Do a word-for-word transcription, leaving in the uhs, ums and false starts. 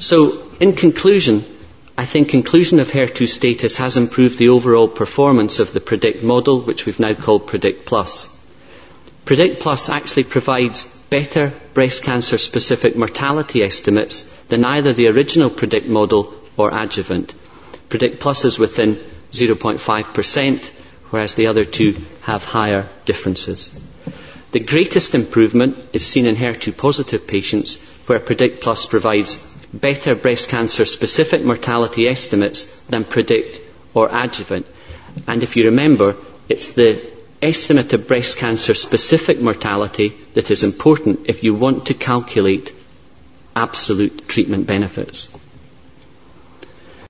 So, in conclusion, I think inclusion of H E R two status has improved the overall performance of the PREDICT model, which we've now called PREDICT Plus. PREDICT Plus actually provides better breast cancer specific mortality estimates than either the original PREDICT model or adjuvant. PREDICT Plus is within zero point five percent, whereas the other two have higher differences. The greatest improvement is seen in H E R two positive patients, where PREDICT Plus provides better breast cancer specific mortality estimates than PREDICT or adjuvant. And if you remember, it's the estimate of breast cancer specific mortality that is important if you want to calculate absolute treatment benefits.